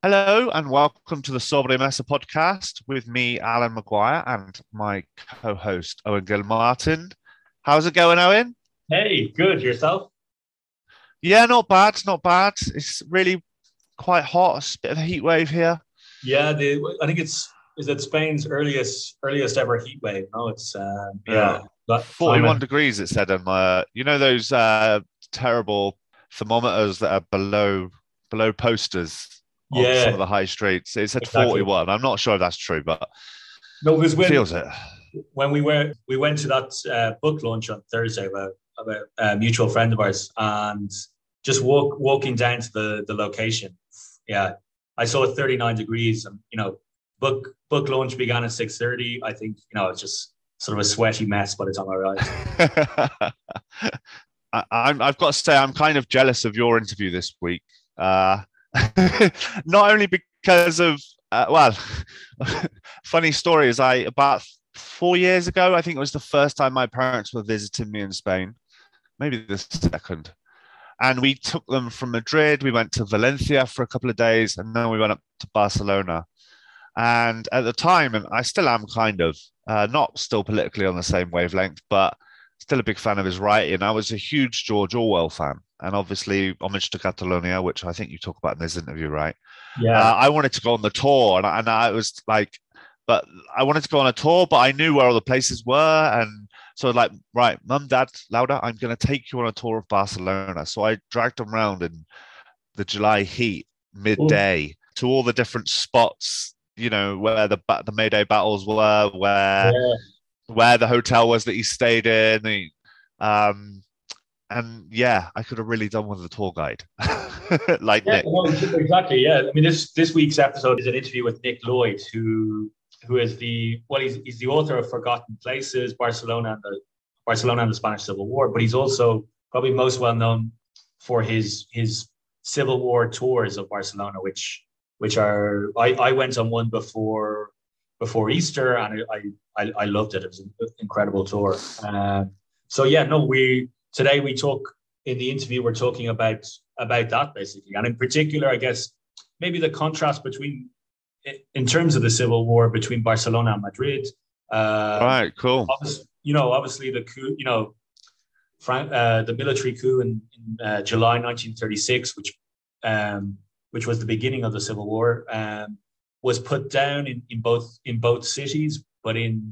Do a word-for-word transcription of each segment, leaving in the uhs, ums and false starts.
Hello and welcome to the Sobremesa podcast with me, Alan Maguire, and my co-host, Owen Gilmartin. How's it going, Owen? Hey, good. Yourself? Yeah, not bad, not bad. It's really quite hot. It's a bit of a heat wave here. Yeah, the, I think it's is it Spain's earliest earliest ever heat wave. No, it's uh, yeah, Yeah. forty-one degrees, it said on my, you know, those uh, terrible thermometers that are below below posters on some of yeah, the high streets. It said exactly. forty-one. I'm not sure if that's true, but No, because when feels it. when we were we went to that uh, book launch on Thursday about about a mutual friend of ours, and just walk walking down to the the location. Yeah, I saw thirty-nine degrees, and you know, book book launch began at six thirty. I think you know it's just sort of a sweaty mess by the time I arrived. I, I'm, I've got to say, I'm kind of jealous of your interview this week. Uh, not only because of, uh, well, funny story is I, about four years ago, I think it was the first time my parents were visiting me in Spain, maybe the second. And we took them from Madrid. We went to Valencia for a couple of days, and then we went up to Barcelona. And at the time, and I still am kind of, uh, not still politically on the same wavelength, but still a big fan of his writing. I was a huge George Orwell fan, and obviously Homage to Catalonia, which I think you talk about in this interview, right? Yeah. Uh, I wanted to go on the tour, and, and I was like, but I wanted to go on a tour, but I knew where all the places were. And so like, right, Mum, Dad, Laura, I'm going to take you on a tour of Barcelona. So I dragged them around in the July heat, midday, Ooh. to all the different spots, you know, where the the Mayday battles were, where yeah. where the hotel was that he stayed in. The, um, and yeah, I could have really done with a tour guide. like yeah, Nick. No, exactly. Yeah. I mean, this this week's episode is an interview with Nick Lloyd, who who is the, well, he's, he's the author of Forgotten Places, Barcelona and the Barcelona and the Spanish Civil War, but he's also probably most well known for his his Civil War tours of Barcelona, which which are, I, I went on one before before Easter, and I I, I loved it. It was an incredible tour. Um, so yeah, no, we today we talk in the interview, we're talking about about that basically, and in particular, I guess maybe the contrast between, in terms of the Civil War between Barcelona and Madrid. Uh, right, cool. You know, obviously the coup, you know, Frank, uh, the military coup in, in uh, July nineteen thirty-six, which um, which was the beginning of the Civil War, um, was put down in, in both in both cities. But in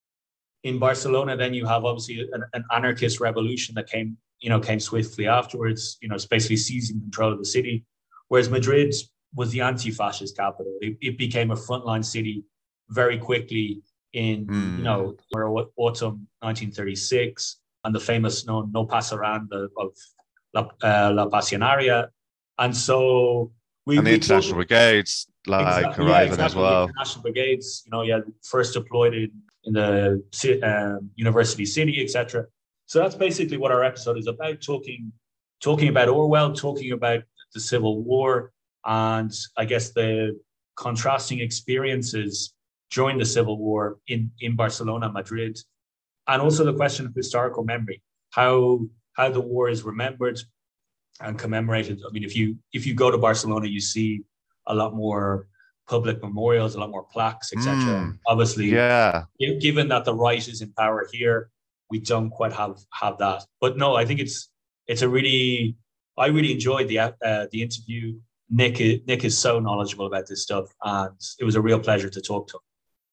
in Barcelona, then you have obviously an, an anarchist revolution that came, you know, came swiftly afterwards. You know, it's basically seizing control of the city, whereas Madrid was the anti-fascist capital. It, it became a frontline city very quickly in, mm. you know, autumn nineteen thirty-six, and the famous no, no Pasaran of La, uh, La Pasionaria. And so we... And the we international talk, brigades, like, exactly, arriving yeah, exactly, as well. The international brigades, you know, yeah, first deployed in, in the um, university city, et cetera. So that's basically what our episode is about, talking, talking about Orwell, talking about the Civil War, and I guess the contrasting experiences during the Civil War in, in Barcelona, Madrid, and also the question of historical memory, how how the war is remembered and commemorated. I mean, if you if you go to Barcelona, you see a lot more public memorials, a lot more plaques, et cetera. Mm, Obviously, yeah. Given that the right is in power here, we don't quite have have that. But no, I think it's it's a really I really enjoyed the uh, the interview. Nick, Nick is so knowledgeable about this stuff, and it was a real pleasure to talk to him.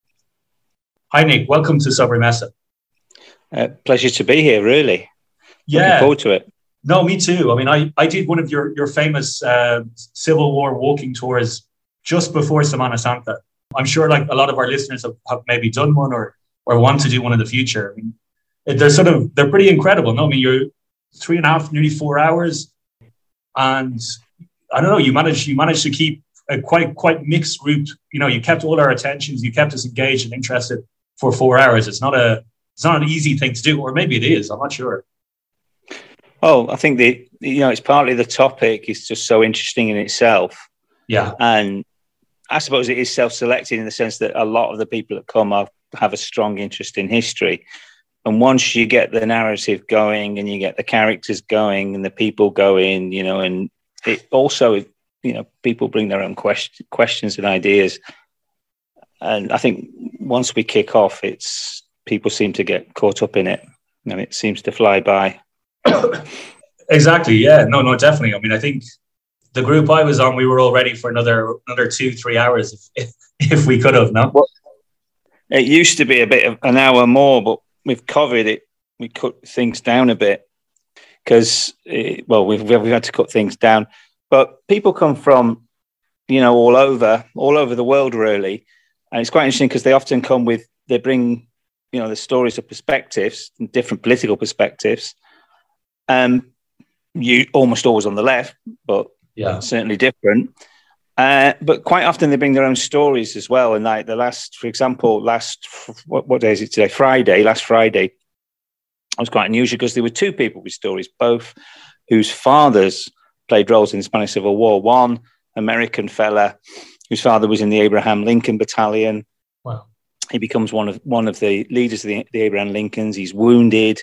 Hi, Nick. Welcome to Sobremesa. Uh, pleasure to be here, really. Yeah. Looking forward to it. No, me too. I mean, I, I did one of your, your famous uh, Civil War walking tours just before Semana Santa. I'm sure like a lot of our listeners have, have maybe done one or or want to do one in the future. I mean, they're sort of, they're pretty incredible. No, I mean, you're three and a half, nearly four hours. And I don't know, you managed, you managed to keep a quite, quite mixed group. You know, you kept all our attentions, you kept us engaged and interested for four hours. It's not a, it's not an easy thing to do, or maybe it is. I'm not sure. Oh, I think the, you know, it's partly the topic is just so interesting in itself. Yeah. And I suppose it is self-selected in the sense that a lot of the people that come have, have a strong interest in history. And once you get the narrative going and you get the characters going and the people going, you know, and it also you know, people bring their own question, questions and ideas. And I think once we kick off, it's people seem to get caught up in it, and it seems to fly by. Exactly. Yeah. No. No. Definitely. I mean, I think the group I was on, we were all ready for another another two, three hours if if, if we could have. No. Well, it used to be a bit of an hour more, but with COVID, it we cut things down a bit because, well, we've we've had to cut things down. But people come from, you know, all over, all over the world, really. And it's quite interesting because they often come with, they bring, you know, the stories of perspectives, different political perspectives. Um, you almost always on the left, but yeah, certainly different. Uh, but quite often they bring their own stories as well. And like the last, for example, last, what, what day is it today? Friday, last Friday, it was quite unusual because there were two people with stories, both whose fathers played roles in the Spanish Civil War. One American fella whose father was in the Abraham Lincoln Battalion. Wow. He becomes one of one of the leaders of the, the Abraham Lincolns. He's wounded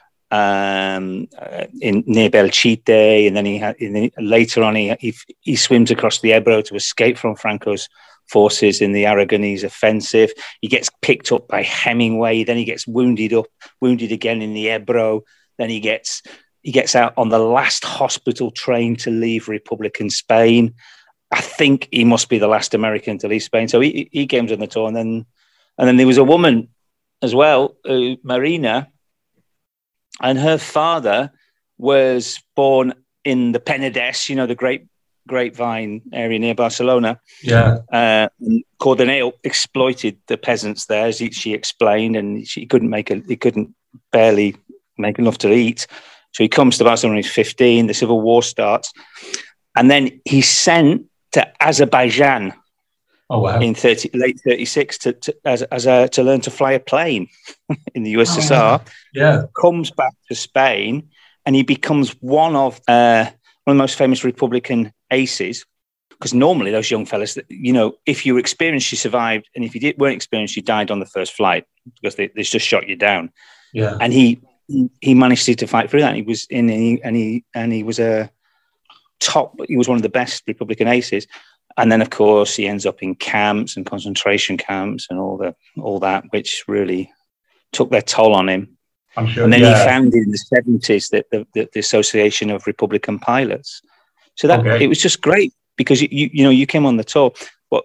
um, uh, in near Belchite, and then he had in, later on he, he he swims across the Ebro to escape from Franco's forces in the Aragonese offensive. He gets picked up by Hemingway. Then he gets wounded up, wounded again in the Ebro. Then he gets he gets out on the last hospital train to leave Republican Spain. I think he must be the last American to leave Spain. So he, he came on the tour. And then, and then there was a woman as well, uh, Marina, and her father was born in the Penedès, you know, the grape, grapevine area near Barcelona. Yeah. Uh, Cordeneo exploited the peasants there, as he, she explained, and she couldn't make a, he couldn't barely make enough to eat. So he comes to Barcelona when he's fifteen, the Civil War starts. And then he's sent to Azerbaijan oh, wow. in thirty, late thirty-six to, to, as, as a, to learn to fly a plane in the U S S R. Oh, yeah. Comes back to Spain and he becomes one of uh, one of the most famous Republican aces. Because normally those young fellas, you know, if you were experienced, you survived. And if you did, weren't experienced, you died on the first flight because they, they just shot you down. Yeah. And he he managed to, to fight through that. And he was in and he, and he, and he was a top, he was one of the best Republican aces. And then, of course, he ends up in camps and concentration camps and all the all that, which really took their toll on him. I'm sure. And then yeah. he founded in the seventies the, the, the, the Association of Republican Pilots. So that okay. it was just great because, you, you you know, you came on the tour. But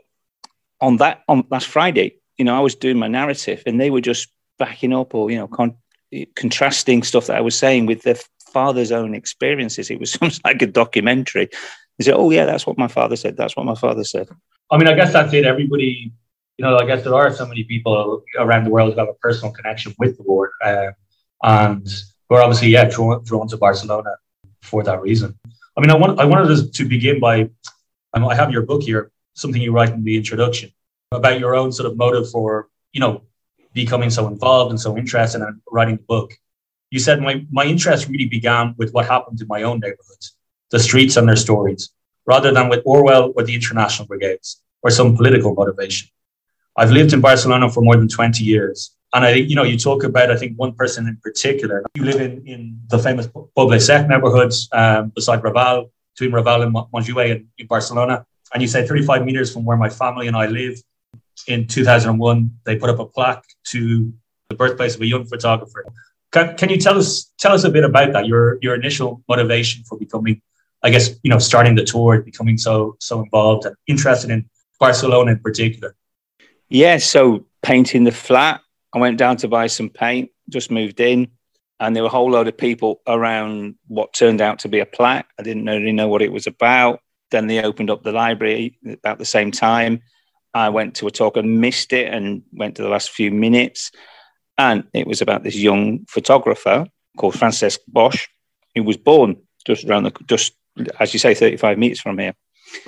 on that, on last Friday, you know, I was doing my narrative and they were just backing up or, you know, con- contrasting stuff that I was saying with their father's own experiences. It was almost like a documentary. They said, oh, yeah, that's what my father said. That's what my father said. I mean, I guess that's it. Everybody, you know, I guess there are so many people around the world who have a personal connection with the war. Uh, and we're obviously, yeah, drawn, drawn to Barcelona for that reason. I mean, I, want, I wanted to begin by, um, I have your book here, something you write in the introduction about your own sort of motive for, you know, becoming so involved and so interested in writing the book. You said, my, my interest really began with what happened in my own neighborhoods, the streets and their stories, rather than with Orwell or the International Brigades or some political motivation. I've lived in Barcelona for more than twenty years. And I think, you know, you talk about, I think, one person in particular. You live in, in the famous Poble Sec neighborhoods um, beside Raval, between Raval and Montjuïc in, in Barcelona. And you say thirty-five meters from where my family and I live. In two thousand one, they put up a plaque to the birthplace of a young photographer. Can, can you tell us tell us a bit about that? Your your initial motivation for becoming, I guess, you know, starting the tour, becoming so so involved and interested in Barcelona in particular. Yeah, so painting the flat. I went down to buy some paint, just moved in, and there were a whole load of people around what turned out to be a plaque. I didn't really know what it was about. Then they opened up the library about the same time. I went to a talk and missed it and went to the last few minutes. And it was about this young photographer called Francesc Bosch, who was born just around the, just as you say, thirty-five meters from here.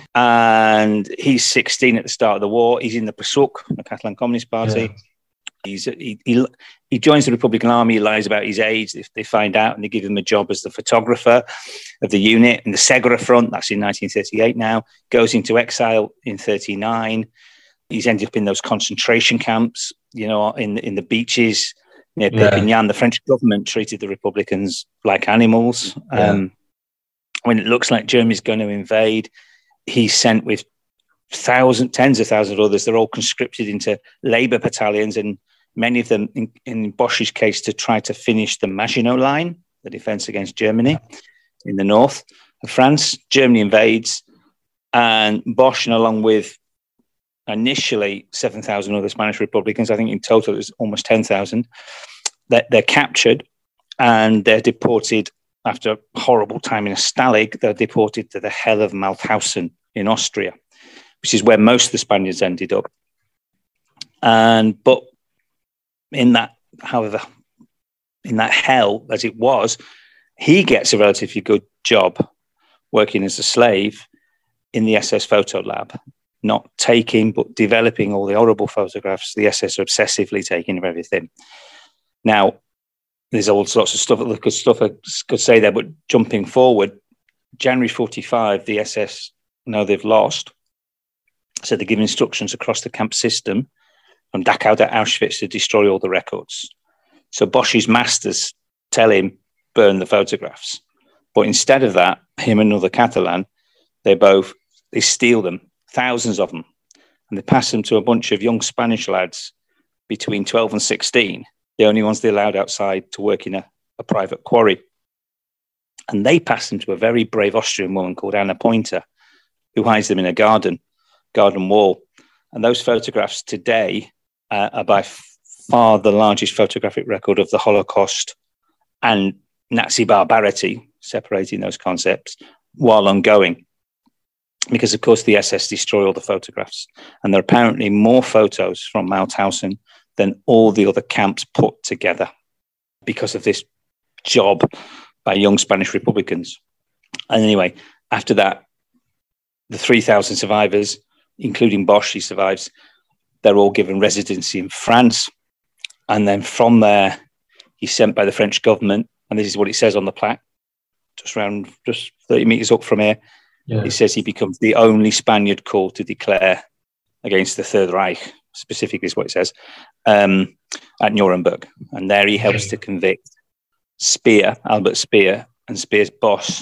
And he's sixteen at the start of the war. He's in the P S U C, the Catalan Communist Party. Yeah. He's, he, he, he joins the Republican Army. He lies about his age. They, they find out and they give him a job as the photographer of the unit in the Segura front. That's in nineteen thirty-eight now. Goes into exile in thirty-nine. He's ended up in those concentration camps, you know, in, in the beaches near yeah. Perpignan. The French government treated the Republicans like animals. Yeah. Um, when it looks like Germany's going to invade, he's sent with thousands, tens of thousands of others. They're all conscripted into labour battalions, and many of them, in, in Bosch's case, to try to finish the Maginot Line, the defence against Germany in the north of France. Germany invades, and Bosch, and along with initially seven thousand other Spanish Republicans, I think in total it was almost ten thousand, they're, they're captured and they're deported after a horrible time in a Stalag. They're deported to the hell of Mauthausen in Austria, which is where most of the Spaniards ended up. And but in that, however, in that hell as it was, he gets a relatively good job working as a slave in the S S photo lab, not taking but developing all the horrible photographs the S S are obsessively taking of everything. Now, there's all sorts of stuff, good stuff I could say there, but jumping forward, January forty-five, the S S know they've lost. So they give instructions across the camp system from Dachau to Auschwitz to destroy all the records. So Bosch's masters tell him, burn the photographs. But instead of that, him and another Catalan, they both, they steal them, thousands of them, and they pass them to a bunch of young Spanish lads between twelve and sixteen, the only ones they allowed outside to work in a, a private quarry. And they pass them to a very brave Austrian woman called Anna Pointer, who hides them in a garden, garden wall. And those photographs today uh, are by far the largest photographic record of the Holocaust and Nazi barbarity, separating those concepts, while ongoing. Because, of course, the S S destroy all the photographs. And there are apparently more photos from Mauthausen than all the other camps put together because of this job by young Spanish Republicans. And anyway, after that, the three thousand survivors, including Bosch, he survives, they're all given residency in France. And then from there, he's sent by the French government, and this is what it says on the plaque, just around, just thirty metres up from here. Yeah. It says he becomes the only Spaniard called to declare against the Third Reich, specifically is what it says, um, at Nuremberg. And there he helps to convict Speer, Albert Speer, and Speer's boss,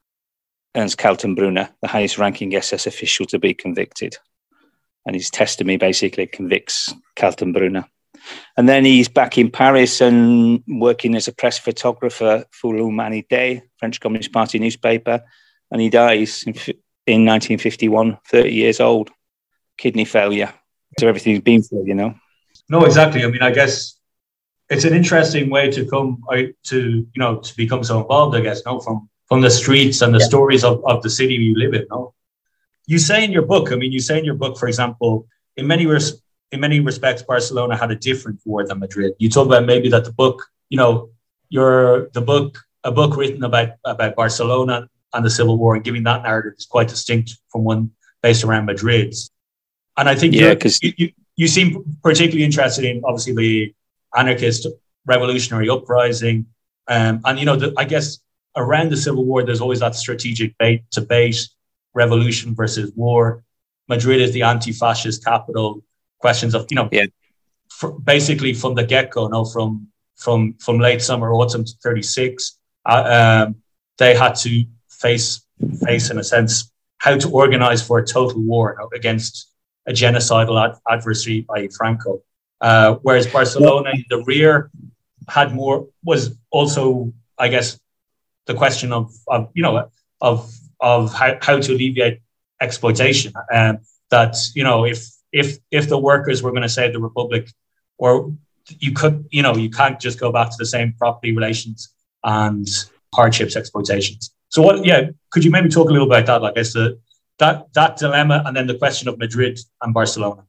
Ernst Kaltenbrunner, the highest ranking S S official to be convicted. And his testimony basically convicts Kaltenbrunner. And then he's back in Paris and working as a press photographer for L'Humanité, French Communist Party newspaper. And he dies in, in nineteen fifty-one, thirty years old, kidney failure. So everything's been through, you know. No, exactly. I mean, I guess it's an interesting way to come to, you know, to become so involved, I guess, no, from from the streets and the yeah. stories of, of the city you live in, no? You say in your book, I mean, you say in your book, for example, in many res- in many respects, Barcelona had a different war than Madrid. You talk about maybe that the book, you know, your the book, a book written about, about Barcelona and the Civil War and giving that narrative is quite distinct from one based around Madrid. And I think yeah, you, you, you seem particularly interested in, obviously, the anarchist revolutionary uprising. Um, and, you know, the, I guess around the Civil War, there's always that strategic debate, revolution versus war. Madrid is the anti-fascist capital. Questions of, you know, yeah. for, basically from the get-go, no, from from from late summer, autumn to thirty-six, uh, um, they had to face, face in a sense, how to organize for a total war, you know, against a genocidal ad- adversary, that is. Franco. Uh, whereas Barcelona in the rear had more, was also, I guess, the question of, of you know, of of how, how to alleviate exploitation. Um, that, you know, if if if the workers were going to save the Republic, or you could, you know, you can't just go back to the same property relations and hardships exploitations. So what, yeah, could you maybe talk a little about that, like, as the that that dilemma, and then the question of Madrid and Barcelona?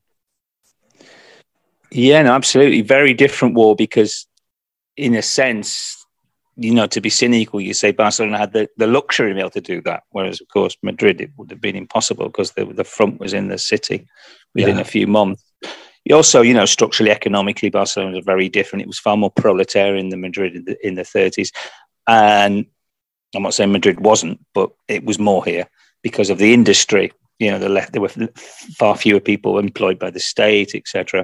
Yeah, no, absolutely. Very different war because, in a sense, you know, to be cynical, you say Barcelona had the, the luxury to be able to do that, whereas, of course, Madrid, it would have been impossible because the, the front was in the city within yeah. a few months. You also, you know, structurally, economically, Barcelona was very different. It was far more proletarian than Madrid in the, in the thirties. And I'm not saying Madrid wasn't, but it was more here because of the industry. You know, the left, there were far fewer people employed by the state, et cetera.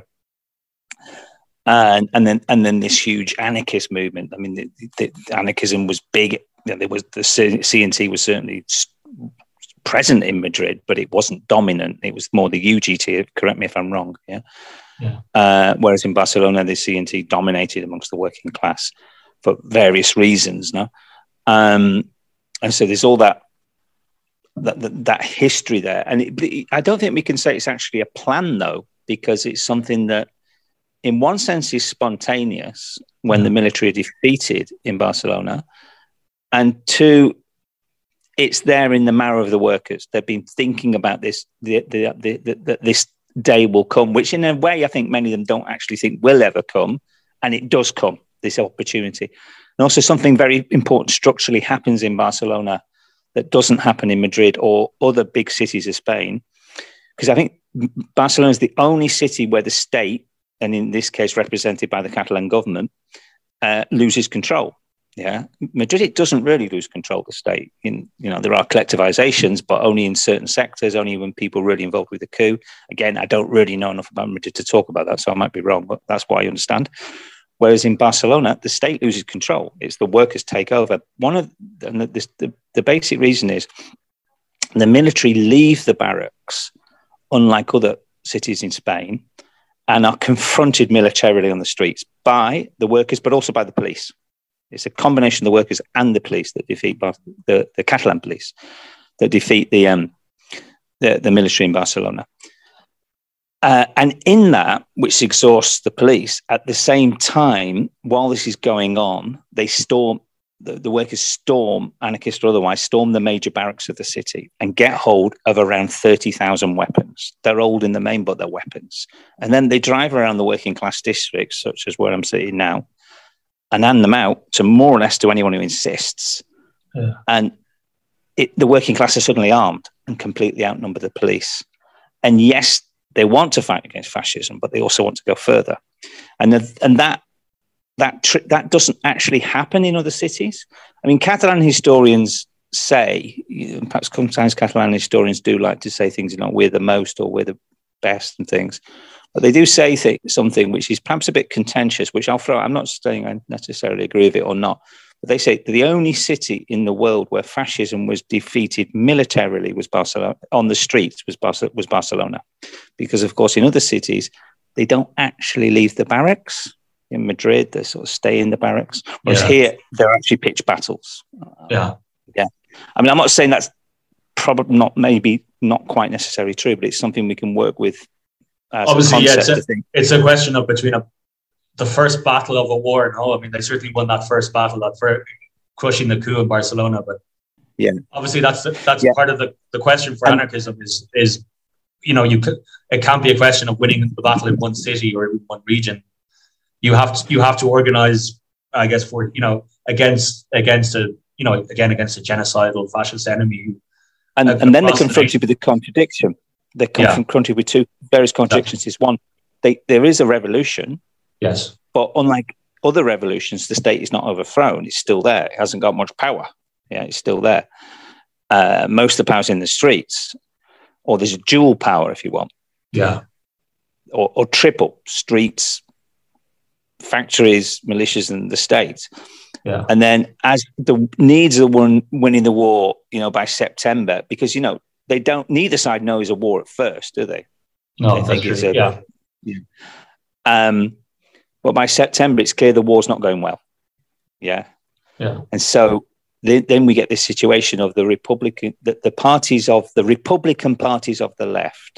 And and then and then this huge anarchist movement. I mean, the, the, the anarchism was big. You know, there was the C N T was certainly present in Madrid, but it wasn't dominant. It was more the U G T. Correct me if I'm wrong. Yeah. Yeah. Uh, whereas in Barcelona, the C N T dominated amongst the working class for various reasons. No, um, and so there's all that that that, that history there. And it, I don't think we can say it's actually a plan, though, because it's something that, in one sense, is spontaneous when mm-hmm. the military are defeated in Barcelona, and two, it's there in the marrow of the workers. They've been thinking about this, the, the, the, the, the, this day will come, which in a way, I think many of them don't actually think will ever come. And it does come, this opportunity. And also something very important structurally happens in Barcelona that doesn't happen in Madrid or other big cities of Spain. Because I think Barcelona is the only city where the state, and in this case represented by the Catalan government, uh, loses control. Yeah, Madrid, it doesn't really lose control of the state. In, you know, there are collectivizations, but only in certain sectors, only when people are really involved with the coup. Again, I don't really know enough about Madrid to talk about that, so I might be wrong, but that's what I understand. Whereas in Barcelona, the state loses control. It's the workers take over. One of and the, the, the basic reason is the military leave the barracks, unlike other cities in Spain, and are confronted militarily on the streets by the workers, but also by the police. It's a combination of the workers and the police that defeat Bar- the, the Catalan police that defeat the, um, the, the military in Barcelona. Uh, and in that, which exhausts the police, at the same time, while this is going on, they storm, the, the workers storm, anarchist or otherwise, storm the major barracks of the city and get hold of around thirty thousand weapons. They're old in the main, but they're weapons. And then they drive around the working class districts, such as where I'm sitting now, and hand them out to more or less to anyone who insists. Yeah. And it, the working class are suddenly armed and completely outnumber the police. And yes, they want to fight against fascism, but they also want to go further. And, the, and that that tr- that doesn't actually happen in other cities. I mean, Catalan historians say, you know, perhaps sometimes Catalan historians do like to say things, you know, we're the most or we're the best and things. But they do say th- something which is perhaps a bit contentious, which I'll throw. I'm not saying I necessarily agree with it or not, but they say the only city in the world where fascism was defeated militarily was Barcelona. On the streets was, Bar- was Barcelona, because of course in other cities they don't actually leave the barracks. In Madrid, they sort of stay in the barracks, whereas yeah. here they're actually pitched battles. Yeah, yeah. I mean, I'm not saying that's probably not, maybe not quite necessarily true, but it's something we can work with. As Obviously, a yeah, it's a, it's a question of between a, the first battle of a war. No, I mean they certainly won that first battle, that for crushing the coup in Barcelona. But yeah, obviously that's that's yeah. part of the, the question for and, anarchism is is you know you could, it can't be a question of winning the battle in one city or in one region. You have to you have to organize, I guess, for you know against against a you know again against a genocidal fascist enemy. And uh, and then they're confronted with the contradiction. They're confronted yeah. with two various contradictions. Is one, they, there is a revolution. Yes. But unlike other revolutions, the state is not overthrown. It's still there. It hasn't got much power. Yeah, it's still there. Uh, most of the power's in the streets. Or there's a dual power, if you want. Yeah. Or, or triple. Streets, factories, militias, and the state. Yeah. And then as the needs of one winning the war, you know, by September, because, you know, they don't, neither side knows a war at first, do they? No, they that's think true. It's a, yeah. yeah. Um, but by September, it's clear the war's not going well. Yeah. Yeah. And so then, then we get this situation of the Republican, the, the parties of the Republican parties of the left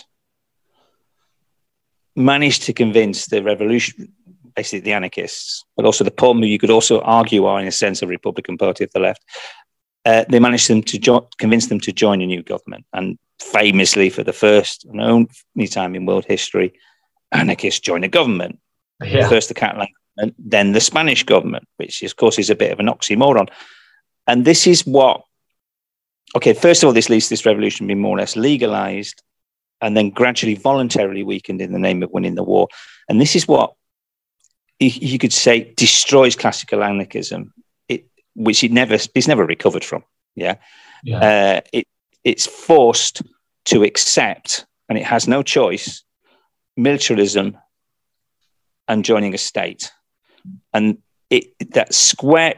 managed to convince the revolution, basically the anarchists, but also the P O M, who you could also argue are in a sense a Republican party of the left. Uh, they managed them to jo- convince them to join a new government. And famously, for the first and only time in world history, anarchists join a government. Yeah. First the Catalan government, then the Spanish government, which of course is a bit of an oxymoron. And this is what, okay, first of all, this leads to this revolution being more or less legalized and then gradually voluntarily weakened in the name of winning the war. And this is what you, you could say destroys classical anarchism, which it never it's never recovered from. Yeah, yeah. Uh, it it's forced to accept, and it has no choice, militarism and joining a state, and it that square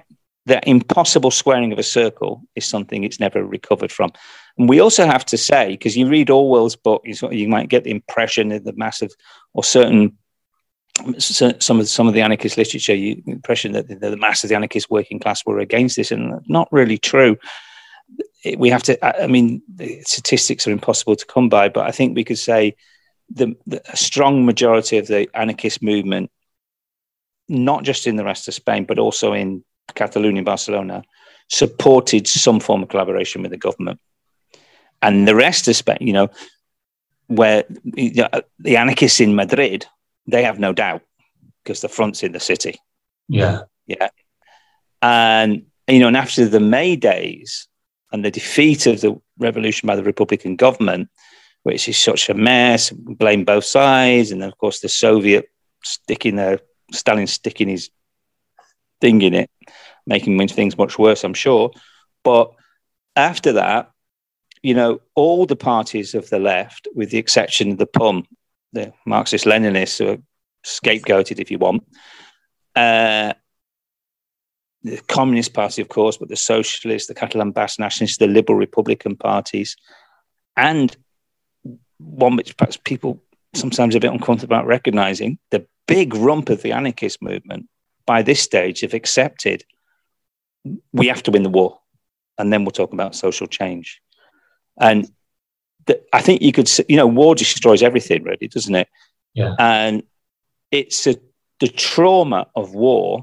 that impossible squaring of a circle is something it's never recovered from. And we also have to say, because you read Orwell's book, you, sort of, you might get the impression that the massive or certain some of some of the anarchist literature, you the impression that the, the mass of the anarchist working class were against this, and that's not really true. It, we have to. I mean, the statistics are impossible to come by, but I think we could say the, the a strong majority of the anarchist movement, not just in the rest of Spain, but also in Catalonia, Barcelona, supported some form of collaboration with the government, and the rest of Spain, you know, where you know, the anarchists in Madrid. They have no doubt because the front's in the city. Yeah. Yeah. And, you know, and after the May days and the defeat of the revolution by the Republican government, which is such a mess, blame both sides. And then, of course, the Soviet sticking their, Stalin sticking his thing in it, making things much worse, I'm sure. But after that, you know, all the parties of the left, with the exception of the P U M, the Marxist-Leninists who are scapegoated, if you want. Uh, the Communist Party, of course, but the Socialists, the Catalan Basque Nationalists, the Liberal Republican parties, and one which perhaps people sometimes are a bit uncomfortable about recognising, the big rump of the anarchist movement, by this stage, have accepted we have to win the war, and then we'll talk about social change. And I think you could, you know, war destroys everything, really, doesn't it? Yeah. And it's a, the trauma of war,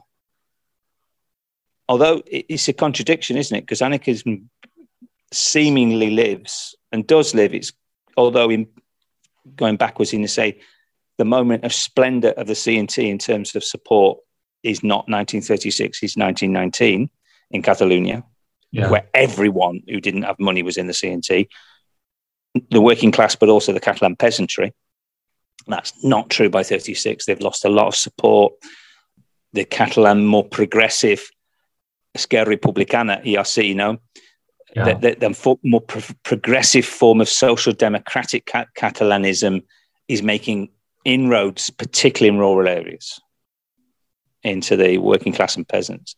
although it's a contradiction, isn't it? Because anarchism seemingly lives and does live. It's, although in going backwards in to say, the moment of splendor of the C N T in terms of support is not nineteen thirty-six, it's nineteen nineteen in Catalonia, yeah. where everyone who didn't have money was in the C N T. The working class, but also the Catalan peasantry. That's not true by thirty-six. They've lost a lot of support. The Catalan more progressive Esquerra Republicana, E R C, you know, yeah. the, the, the more pro- progressive form of social democratic cat- Catalanism is making inroads, particularly in rural areas, into the working class and peasants.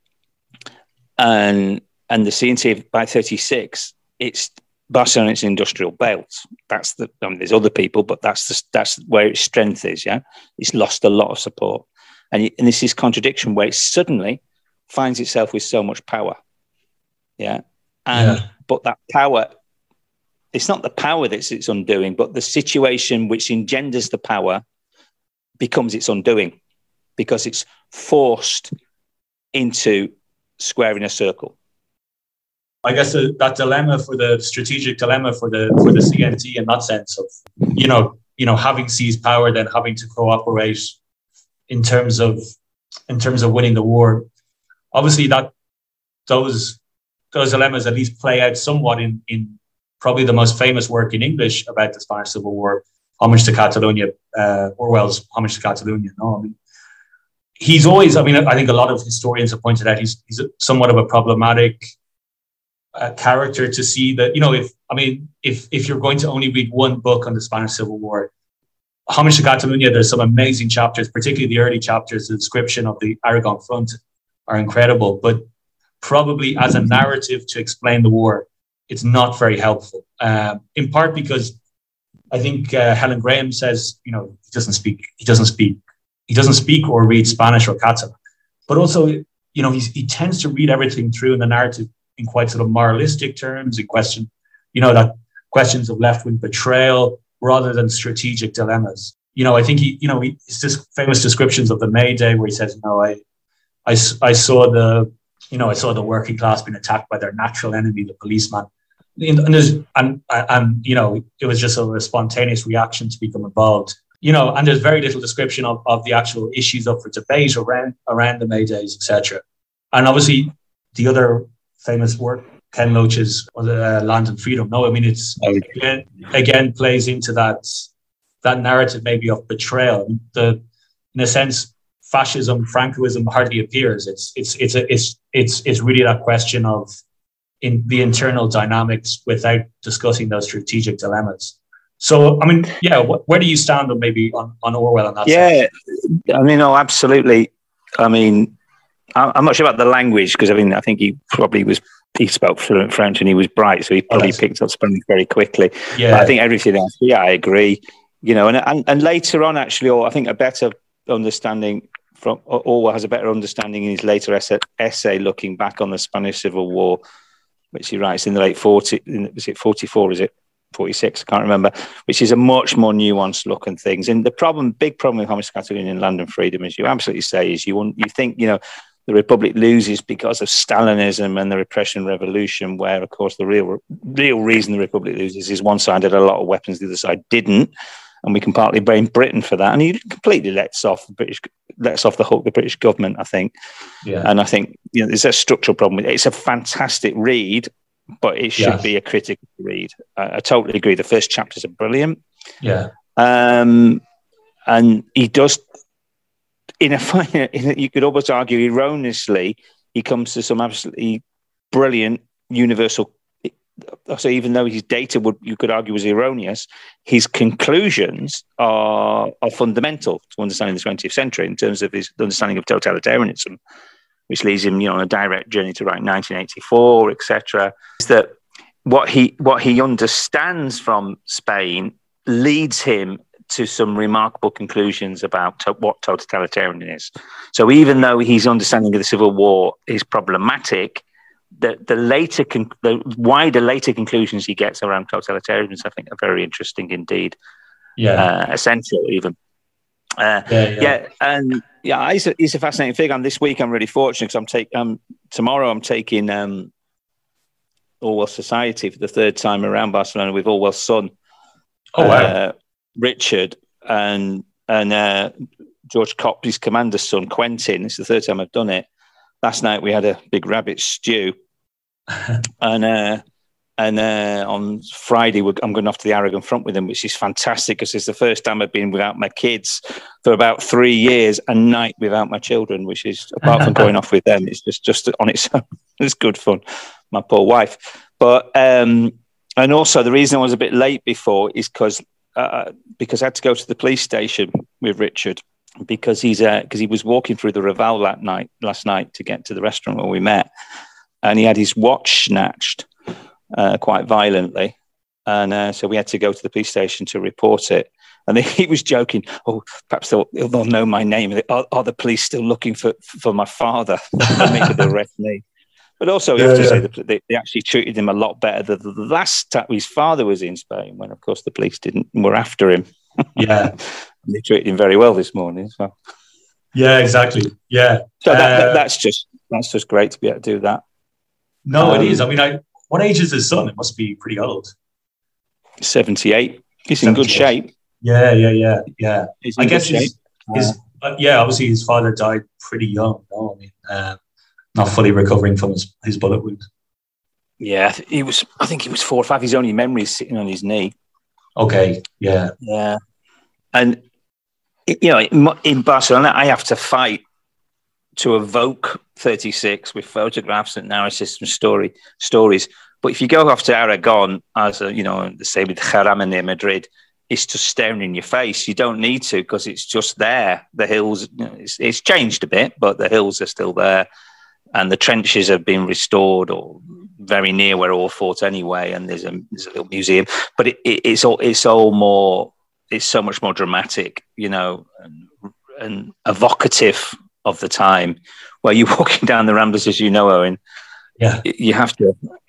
And, and the C N T by thirty-six, it's Barcelona, it's an industrial belt. That's the. I mean, there's other people, but that's the, that's where its strength is. Yeah, it's lost a lot of support, and, and this is contradiction where it suddenly finds itself with so much power. Yeah, and yeah. but that power, it's not the power that's its undoing, but the situation which engenders the power becomes its undoing because it's forced into squaring a circle. I guess the, that dilemma for the strategic dilemma for the for the C N T in that sense of, you know, you know, having seized power, then having to cooperate in terms of in terms of winning the war. Obviously, that those those dilemmas at least play out somewhat in in probably the most famous work in English about the Spanish Civil War, Homage to Catalonia, uh, Orwell's Homage to Catalonia. No, I mean, he's always. I mean, I think a lot of historians have pointed out he's he's somewhat of a problematic Uh, character to see that, you know, if, I mean, if if you're going to only read one book on the Spanish Civil War, Homage to Catalonia, there's some amazing chapters, particularly the early chapters, the description of the Aragon front are incredible, but probably as a narrative to explain the war, it's not very helpful. Um, in part because I think uh, Helen Graham says, you know, he doesn't speak, he doesn't speak, he doesn't speak or read Spanish or Catalan, but also, you know, he's, he tends to read everything through in the narrative in quite sort of moralistic terms, in question, you know, that questions of left-wing betrayal rather than strategic dilemmas. You know, I think he, you know, he, it's just famous descriptions of the May Day where he says, you know, I, I, I saw the, you know, I saw the working class being attacked by their natural enemy, the policeman. And there's, and, and, you know, it was just a spontaneous reaction to become involved. You know, and there's very little description of, of the actual issues up for debate around, around the May Days, et cetera. And obviously the other famous work, Ken Loach's uh, Land and Freedom. No, I mean, it's again, again plays into that that narrative maybe of betrayal. The, in a sense, fascism, Francoism hardly appears. It's it's it's a, it's it's it's really that question of in the internal dynamics without discussing those strategic dilemmas. So, I mean, yeah, wh- where do you stand on maybe on, on Orwell and that? Yeah, sense? I mean, oh, absolutely. I mean, I'm not sure about the language because I mean I think he probably was he spoke fluent French and he was bright, so he probably oh, picked up Spanish very quickly. Yeah, but I think everything else. Yeah, I agree. You know, and and, and later on, actually, or I think a better understanding from Orwell has a better understanding in his later essay, essay looking back on the Spanish Civil War, which he writes in the late forties. Was it forty-four? Is it forty-six? I can't remember. Which is a much more nuanced look at things. And the problem, big problem with Homies Catalonian and Land and Freedom, as you absolutely say, is you want you think you know. The Republic loses because of Stalinism and the repression revolution, where, of course, the real real reason the Republic loses is one side had a lot of weapons, the other side didn't. And we can partly blame Britain for that. And he completely lets off the British, lets off the hook the British government, I think. Yeah. And I think you know, there's a structural problem with it. It's a fantastic read, but it should yeah. be a critical read. I, I totally agree. The first chapters are brilliant. Yeah. Um, and he does... In a, in a, you could almost argue erroneously, he comes to some absolutely brilliant universal. So even though his data would, you could argue, was erroneous, his conclusions are, are fundamental to understanding the twentieth century in terms of his understanding of totalitarianism, which leads him, you know, on a direct journey to write nineteen eighty-four, et cetera. Is that what he what he understands from Spain leads him to some remarkable conclusions about to- what totalitarian is. So even though his understanding of the Civil War is problematic, the the later con- the wider later conclusions he gets around totalitarianism, I think, are very interesting indeed. Yeah, uh, essential even. Uh, yeah, yeah. yeah, and yeah, he's a, he's a fascinating figure. And this week, I'm really fortunate because I'm taking um, tomorrow. I'm taking um, Orwell Society for the third time around Barcelona with Orwell's son. Oh wow. Uh, Richard and and uh, George Copley's commander's son, Quentin. It's the third time I've done it. Last night we had a big rabbit stew, and uh, and uh, on Friday we're, I'm going off to the Aragon front with him, which is fantastic because it's the first time I've been without my kids for about three years, a night without my children, which is apart from going off with them, it's just just on its own. It's good fun. My poor wife, but um, and also the reason I was a bit late before is because. Uh, because I had to go to the police station with Richard because he's because uh, he was walking through the Raval that night last night to get to the restaurant where we met, and he had his watch snatched uh, quite violently, and uh, so we had to go to the police station to report it. And he was joking, "Oh, perhaps they'll, they'll know my name. Are, are the police still looking for for my father? They could arrest me." But also, you yeah, have to yeah. say that they, they actually treated him a lot better than the, the last time his father was in Spain, when, of course, the police didn't were after him. Yeah, they treated him very well this morning. So, yeah, exactly. Yeah, so that, uh, that, that's just that's just great to be able to do that. No, um, it is. I mean, I, what age is his son? It must be pretty old. seventy-eight. He's in good shape. Yeah, yeah, yeah, yeah. He's I in guess good his, shape. his uh, yeah, obviously his father died pretty young. No, I mean. Uh, Not fully recovering from his, his bullet wound. Yeah, he was. I think he was four or five. His only memory is sitting on his knee. Okay, yeah, yeah, and you know, in, in Barcelona, I have to fight to evoke thirty-six with photographs and narratives and story stories. But if you go off to Aragon, as a, you know, the same with Jarama near Madrid, it's just staring in your face. You don't need to because it's just there. The hills, you know, it's, it's changed a bit, but the hills are still there. And the trenches have been restored, or very near where all fought anyway. And there's a there's a little museum, but it, it, it's all it's all more it's so much more dramatic, you know, and, and evocative of the time. Where you're walking down the Ramblas, as you know, Owen. Yeah, you have to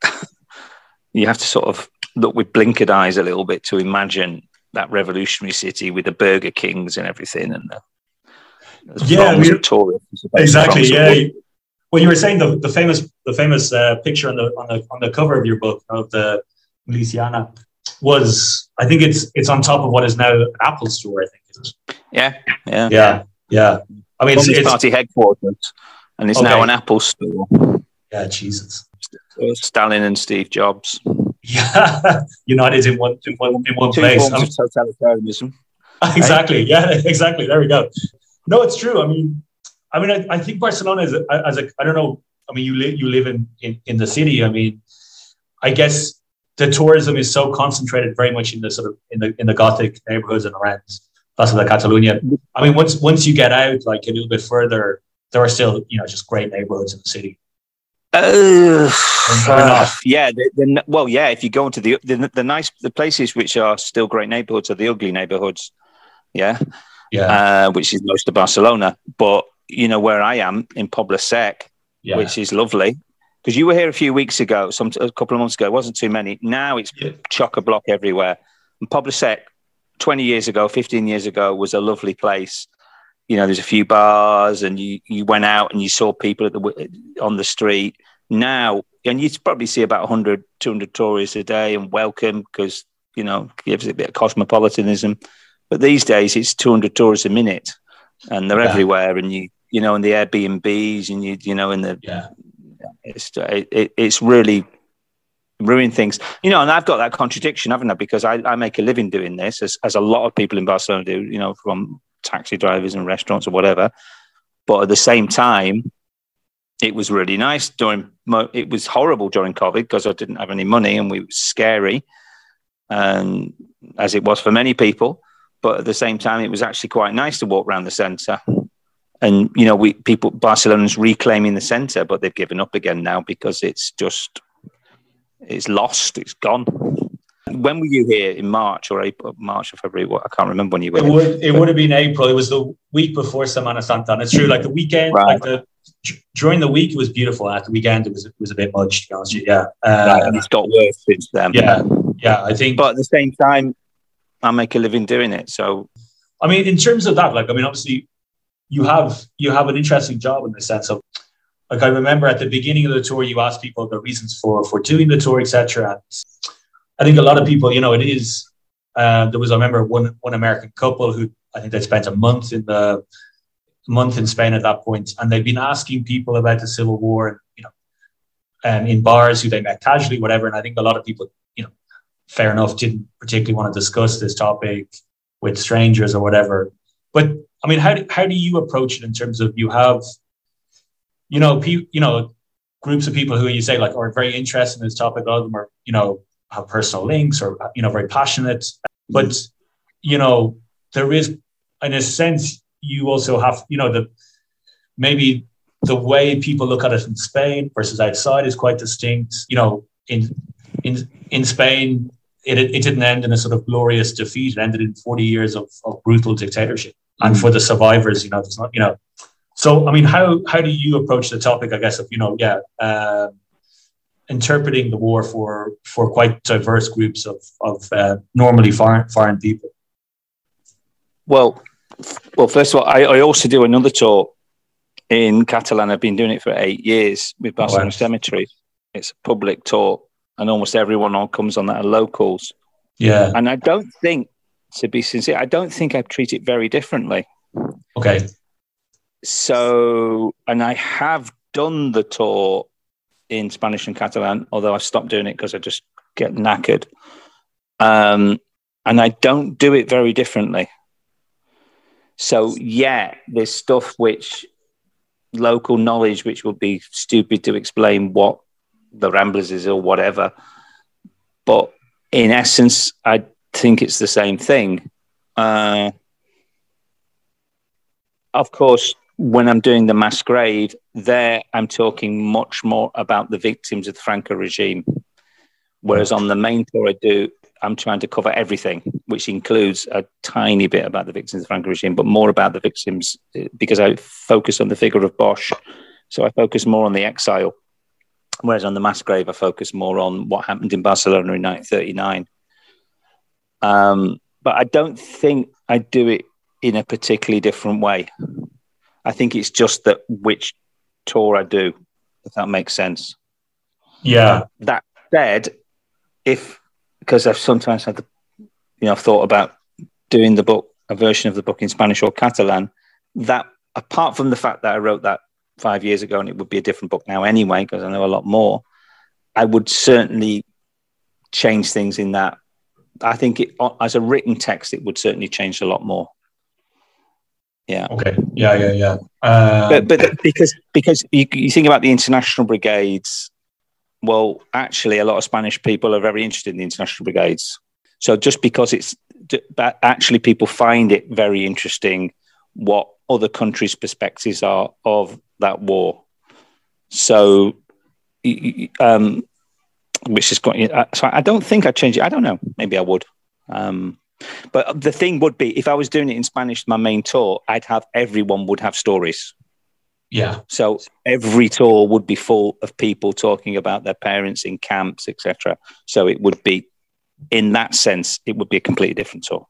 you have to sort of look with blinkered eyes a little bit to imagine that revolutionary city with the Burger Kings and everything, and the, yeah, I mean, tourists, exactly, yeah. Well, you were saying the, the famous the famous uh, picture on the on the on the cover of your book of the Miliciana was, I think it's it's on top of what is now an Apple store, I think, is it? Yeah, yeah, yeah, yeah. I mean, it's, it's party headquarters, and it's okay. Now an Apple store. Yeah, Jesus. Stalin and Steve Jobs. Yeah, united in one in one in one Two place. Forms of totalitarianism. Exactly. Right? Yeah, exactly. There we go. No, it's true. I mean. I mean, I, I think Barcelona is a, as a, I don't know. I mean, you live, you live in, in, in the city. I mean, I guess the tourism is so concentrated very much in the sort of, in the, in the Gothic neighborhoods and around Plaza de Catalunya. I mean, once, once you get out, like a little bit further, there are still, you know, just great neighborhoods in the city. Uh, Or not? uh, yeah, the, the, well, yeah. If you go into the, the the nice the places which are still great neighborhoods are the ugly neighborhoods, yeah, Yeah, uh, which is most of Barcelona. But you know where I am in Pobla Sec, yeah, which is lovely. Because you were here a few weeks ago, some a couple of months ago. It wasn't too many. Now it's yeah, chock a block everywhere. And Pobla Sec, twenty years ago, fifteen years ago, was a lovely place. You know, there's a few bars, and you you went out and you saw people at the on the street. Now, and you'd probably see about one hundred, two hundred tourists a day, and welcome because you know gives it a bit of cosmopolitanism. But these days, it's two hundred tourists a minute, and they're Yeah. everywhere. And you you know, in the Airbnbs, and you you know, in the yeah, it's it, it's really ruined things. You know, and I've got that contradiction, haven't I? Because I, I make a living doing this, as as a lot of people in Barcelona do. You know, from taxi drivers and restaurants or whatever. But at the same time, it was really nice during. It was horrible during COVID because I didn't have any money and we were scary, and as it was for many people. But at the same time, it was actually quite nice to walk around the centre. And you know, we people Barcelona's reclaiming the centre, but they've given up again now because it's just it's lost, it's gone. When were you here? In March or April? March or February? What I can't remember when you were. It here. would it But- would have been April. It was the week before Semana Santa. And it's true, like the weekend, Right. like the during the week it was beautiful. At the weekend it was it was a bit much, to be honest with you. Yeah. Uh, Right, and it's got worse since then. yeah. Yeah. I think But at the same time, I make a living doing it. So I mean, in terms of that, like I mean, obviously you have you have an interesting job in the sense of like I remember at the beginning of the tour you asked people the reasons for for doing the tour, et cetera. And I think a lot of people, you know, it is uh, there was I remember one one American couple who I think they spent a month in the month in Spain at that point, and they've been asking people about the Civil War and you know um, in bars who they met casually, whatever. And I think a lot of people, you know, fair enough, didn't particularly want to discuss this topic with strangers or whatever. But I mean, how do, how do you approach it in terms of you have, you know, pe- you know, groups of people who you say like are very interested in this topic, a lot of them are, you know, have personal links or, you know, very passionate, but, you know, there is, in a sense, you also have, you know, the, maybe the way people look at it in Spain versus outside is quite distinct. You know, in, in, in Spain, it, it didn't end in a sort of glorious defeat. It ended in forty years of, of brutal dictatorship. And for the survivors, you know, there's not, you know, so, I mean, how, how do you approach the topic, I guess, of, you know, yeah, uh, interpreting the war for, for quite diverse groups of, of uh, normally foreign, foreign people? Well, well, first of all, I, I also do another tour in Catalan. I've been doing it for eight years with Barcelona wow. Cemetery. It's a public tour, and almost everyone on comes on that are locals. Yeah. And I don't think, to be sincere, I don't think I treat it very differently. Okay. So, and I have done the tour in Spanish and Catalan, although I stopped doing it because I just get knackered. Um, and I don't do it very differently. So, yeah, there's stuff which local knowledge, which would be stupid to explain what the Ramblers is or whatever. But in essence, I think it's the same thing. Uh, of course, when I'm doing the mass grave, there I'm talking much more about the victims of the Franco regime. Whereas on the main tour I do, I'm trying to cover everything, which includes a tiny bit about the victims of the Franco regime, but more about the victims because I focus on the figure of Bosch. So I focus more on the exile. Whereas on the mass grave, I focus more on what happened in Barcelona in nineteen thirty-nine. Um, but I don't think I do it in a particularly different way. I think it's just that which tour I do, if that makes sense. Yeah. That said, if, because I've sometimes had the, you know, I've thought about doing the book, a version of the book in Spanish or Catalan, that apart from the fact that I wrote that five years ago and it would be a different book now anyway, because I know a lot more, I would certainly change things in that. I think it, as a written text, it would certainly change a lot more. Yeah. Okay. Yeah, yeah, yeah. Um, but but because because you, you think about the international brigades, well, actually, a lot of Spanish people are very interested in the international brigades. So just because it's, but actually people find it very interesting what other countries' perspectives are of that war. So, um, which is going. So I don't think I'd change it. I don't know. Maybe I would. Um, but the thing would be, if I was doing it in Spanish, my main tour, I'd have everyone would have stories. Yeah. So every tour would be full of people talking about their parents in camps, et cetera. So it would be, in that sense, it would be a completely different tour.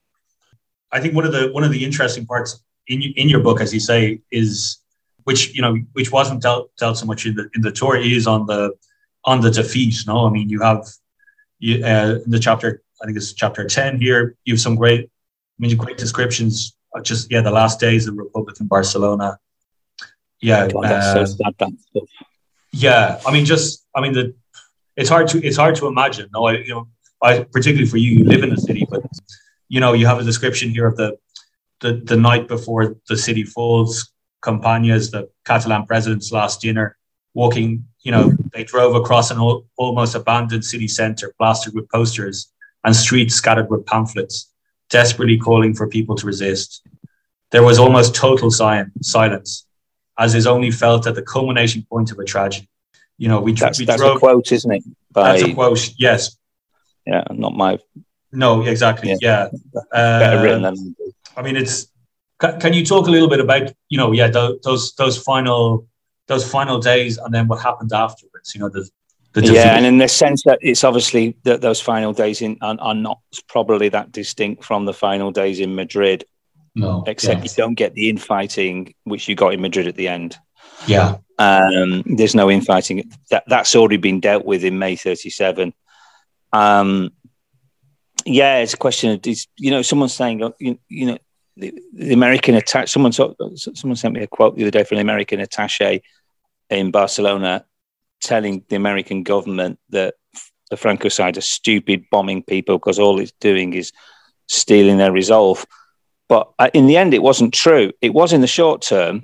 I think one of the one of the interesting parts in in your book, as you say, is which you know which wasn't dealt dealt so much in the in the tour, is on the on the defeat. No, I mean you have you uh, in the chapter, I think it's chapter ten here. You have some great, I mean, great descriptions of just yeah the last days of Republic in Barcelona. Yeah, God, that's uh, so sad, that stuff. Yeah, I mean, just I mean the it's hard to it's hard to imagine. No, I you know I particularly for you, you live in the city, but you know you have a description here of the the the night before the city falls. Campanias, the Catalan president's last dinner, walking, you know, they drove across an al- almost abandoned city centre, plastered with posters and streets scattered with pamphlets, desperately calling for people to resist. There was almost total si- silence, as is only felt at the culmination point of a tragedy. You know, we, that's, we that's drove. a quote, isn't it? By, that's a quote, yes. Yeah, not my. No, exactly. Yeah. yeah. Better uh, written than. I mean, it's. Can, can you talk a little bit about, you know, yeah, those those, those final those final days, and then what happened afterwards? You know, the, the yeah, and in the sense that it's obviously that those final days in are, are not probably that distinct from the final days in Madrid. No, except yeah. you don't get the infighting which you got in Madrid at the end. Yeah, um, there's no infighting. That that's already been dealt with in May thirty-seven. Um, yeah, it's a question of, you know, someone saying, you, you know. The, the American attache. Someone someone sent me a quote the other day from an American attaché in Barcelona, telling the American government that the Franco side are stupid, bombing people because all it's doing is stealing their resolve. But in the end, it wasn't true. It was in the short term.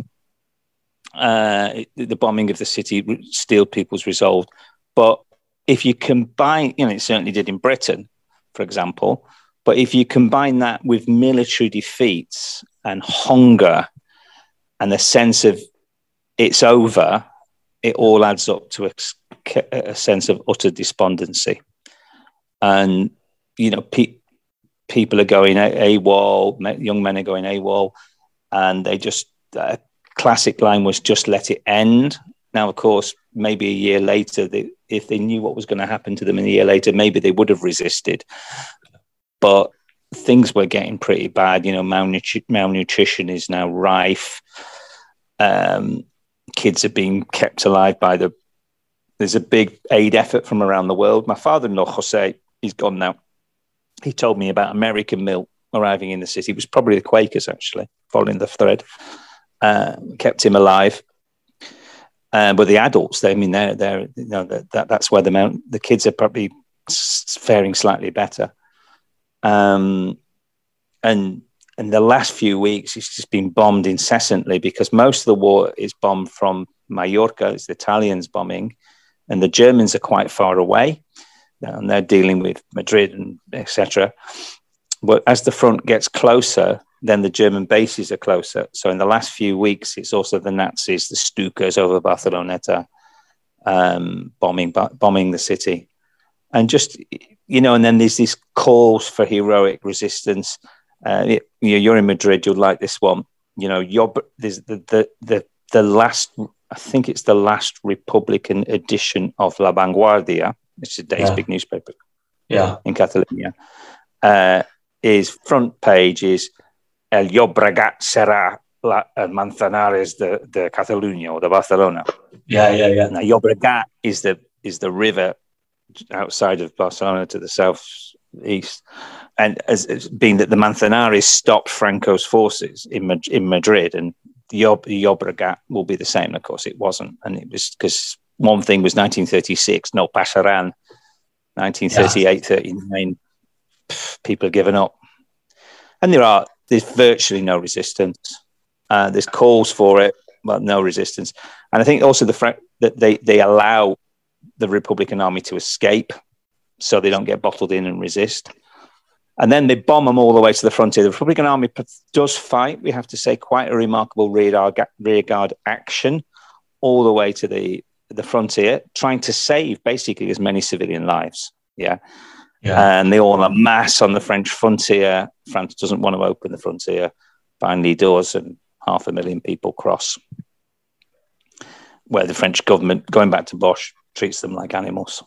Uh, the bombing of the city steal people's resolve. But if you combine, you know, it certainly did in Britain, for example. But if you combine that with military defeats and hunger and the sense of it's over, it all adds up to a, a sense of utter despondency. And, you know, pe- people are going AWOL, young men are going AWOL, and they just, a classic line was just let it end. Now, of course, maybe a year later, they, if they knew what was going to happen to them in a year later, maybe they would have resisted. But things were getting pretty bad. You know, malnutri- malnutrition is now rife. Um, kids are being kept alive by the... There's a big aid effort from around the world. My father-in-law, Jose, he's gone now. He told me about American milk arriving in the city. It was probably the Quakers, actually, following the thread. Uh, kept him alive. Uh, but the adults, they, I mean, they're, they're, you know, that, that that's where the, mount, the kids are probably faring slightly better. Um, and in the last few weeks, it's just been bombed incessantly because most of the war is bombed from Mallorca. It's the Italians bombing, and the Germans are quite far away, and they're dealing with Madrid and et cetera. But as the front gets closer, then the German bases are closer. So in the last few weeks, it's also the Nazis, the Stukas over Barceloneta, um, bombing bombing the city, and just. You know, and then there's these calls for heroic resistance. Uh, it, you know, you're in Madrid, you'll like this one. You know, you're, there's the, the the the last, I think it's the last Republican edition of La Vanguardia, which is today's yeah. big newspaper yeah. in Catalonia. Uh, is front page is El Llobregat será la Manzanares de, de Catalunya or de Barcelona. Yeah, yeah, yeah. Now, Llobregat is the is the river outside of Barcelona to the southeast, and as, as being that the Manzanares stopped Franco's forces in in Madrid, and the Llobregat will be the same. Of course, it wasn't, and it was because one thing was nineteen thirty-six, no Pasaran, nineteen thirty-eight, yeah. thirty-nine, pff, people have given up, and there are there's virtually no resistance. Uh, there's calls for it, but no resistance, and I think also the fact that they they allow the Republican army to escape so they don't get bottled in and resist. And then they bomb them all the way to the frontier. The Republican Army does fight, we have to say, quite a remarkable rearguard action all the way to the, the frontier, trying to save basically as many civilian lives. Yeah. yeah. And they all amass on the French frontier. France doesn't want to open the frontier, finally does, and half a million people cross, where the French government, going back to Bosch, treats them like animals.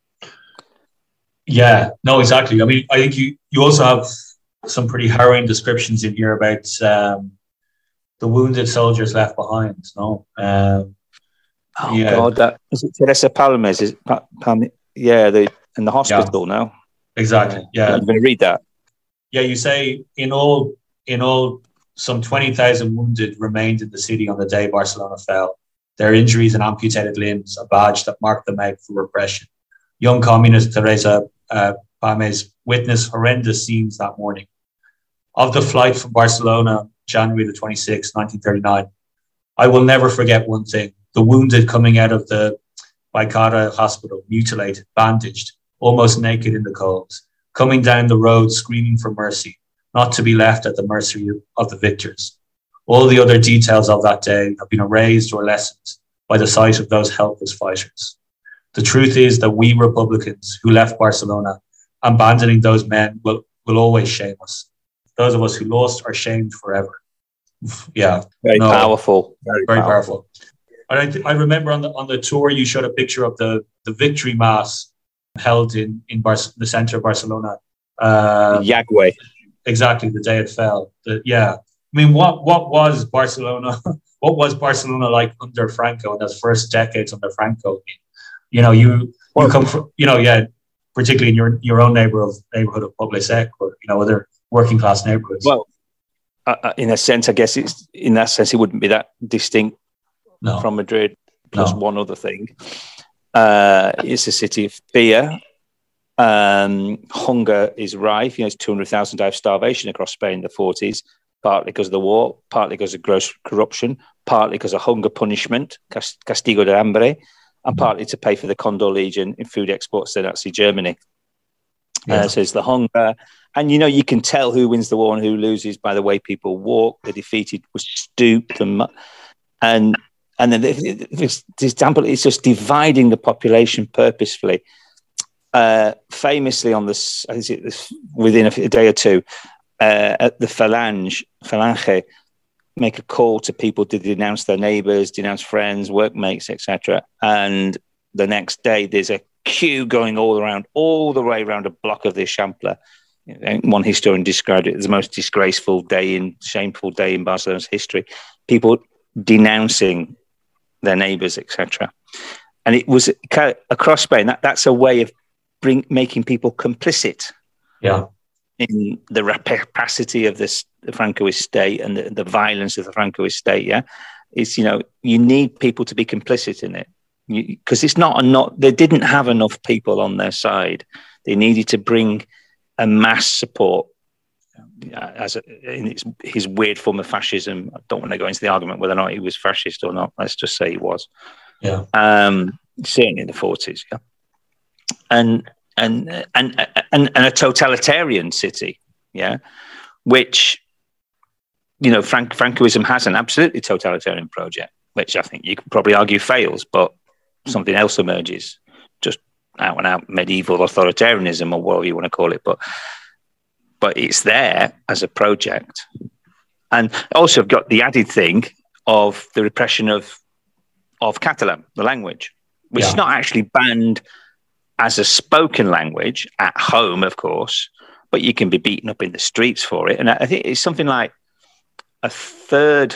Yeah, no, exactly. I mean, I think you, you also have some pretty harrowing descriptions in here about um, the wounded soldiers left behind. No, um, oh yeah. God, that is it. Teresa Palmes, is it? Pa- Palme, yeah, the in the hospital yeah. now. Exactly. Yeah, I'm going to read that. Yeah, you say in all, in all, some twenty thousand wounded remained in the city on the day Barcelona fell. Their injuries and amputated limbs, a badge that marked them out for repression. Young communist Teresa uh, Palmes witnessed horrendous scenes that morning. Of the flight from Barcelona, January the twenty-sixth, nineteen thirty-nine, I will never forget one thing. The wounded coming out of the Baicara hospital, mutilated, bandaged, almost naked in the cold, coming down the road screaming for mercy, not to be left at the mercy of the victors. All the other details of that day have been erased or lessened by the sight of those helpless fighters. The truth is that we Republicans who left Barcelona, abandoning those men, will, will always shame us. Those of us who lost are shamed forever. Yeah. Very no, powerful. Very, very powerful. powerful. And I, th- I remember on the on the tour, you showed a picture of the, the victory mass held in, in Bar- the center of Barcelona. Uh, Yagüe. Exactly, the day it fell. The, yeah. I mean, what, what was Barcelona? What was Barcelona like under Franco in those first decades under Franco? I mean, you know, you well, you come from, you know, yeah, particularly in your your own neighborhood of neighborhood of Poble Sec, or you know, other working class neighborhoods. Well, uh, in a sense, I guess it's in that sense it wouldn't be that distinct no. from Madrid. Plus no. one other thing, uh, it's a city of fear. Um, hunger is rife. You know, it's two hundred thousand died of starvation across Spain in the forties. Partly because of the war, partly because of gross corruption, partly because of hunger punishment, castigo de hambre, and partly to pay for the Condor Legion in food exports to Nazi Germany. Yeah. Uh, so it's the hunger. And, you know, you can tell who wins the war and who loses by the way people walk. The defeated was stooped. And and, and then this example, it's just dividing the population purposefully. Uh, famously on this, is it this, within a, a day or two, Uh, at the Falange, Falange, make a call to people to denounce their neighbours, denounce friends, workmates, et cetera. And the next day, there's a queue going all around, all the way around a block of the Eixample. One historian described it as the most disgraceful day in, shameful day in Barcelona's history. People denouncing their neighbours, et cetera. And it was across Spain. That, that's a way of bring, making people complicit. Yeah. In the rapacity of this the Francoist state and the, the violence of the Francoist state, yeah, it's, you know, you need people to be complicit in it because it's not a not they didn't have enough people on their side. They needed to bring a mass support uh, as a, in its, his weird form of fascism. I don't want to go into the argument whether or not he was fascist or not. Let's just say he was. Yeah, um, certainly in the forties. Yeah, and. And, and and and a totalitarian city, yeah, which, you know, Frank, Francoism has an absolutely totalitarian project, which I think you could probably argue fails, but something else emerges, just out and out medieval authoritarianism or whatever you want to call it, but but it's there as a project, and also I've got the added thing of the repression of of Catalan, the language, which yeah. is not actually banned as a spoken language at home, of course, but you can be beaten up in the streets for it. And I think it's something like a third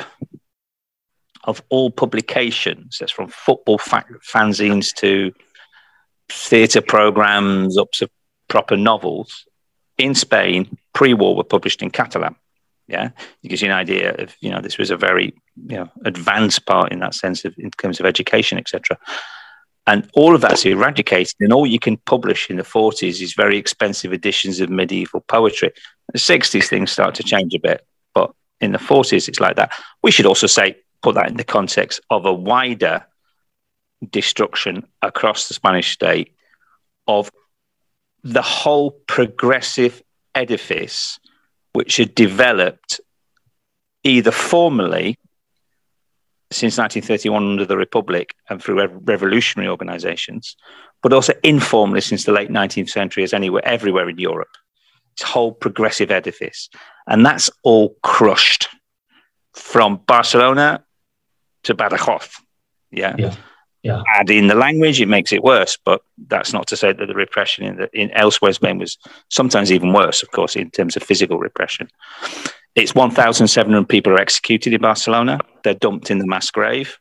of all publications, that's from football fa- fanzines to theatre programs up to proper novels, in Spain, pre-war, were published in Catalan. Yeah, it gives you an idea of, you know, this was a very, you know, advanced part in that sense of, in terms of education, et cetera. And all of that's eradicated, and all you can publish in the forties is very expensive editions of medieval poetry. In the sixties, things start to change a bit, but in the forties, it's like that. We should also say, put that in the context of a wider destruction across the Spanish state of the whole progressive edifice which had developed either formally since nineteen thirty-one under the Republic and through rev- revolutionary organizations, but also informally since the late nineteenth century as anywhere, everywhere in Europe. This whole progressive edifice. And that's all crushed from Barcelona to Badajoz. Yeah. Yeah. Yeah. Add in the language, it makes it worse, but that's not to say that the repression in, the, in elsewhere Spain was sometimes even worse, of course, in terms of physical repression. It's one thousand seven hundred people are executed in Barcelona. They're dumped in the mass grave.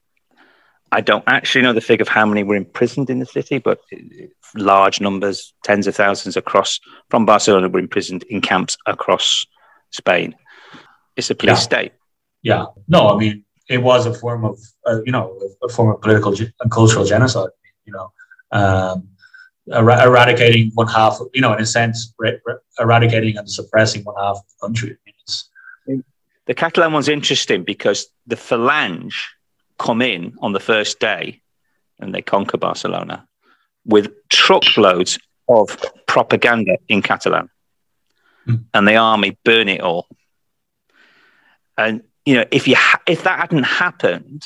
I don't actually know the figure of how many were imprisoned in the city, but large numbers, tens of thousands across from Barcelona were imprisoned in camps across Spain. It's a police Yeah. state. Yeah. No, I mean, it was a form of, uh, you know, a form of political ge- and cultural genocide, you know, um, er- eradicating one half, you know, in a sense, re- re- eradicating and suppressing one half of the country. It's, The Catalan one's interesting because the Falange come in on the first day and they conquer Barcelona with truckloads of propaganda in Catalan. Mm. And the army burn it all. And, you know, if you ha- if that hadn't happened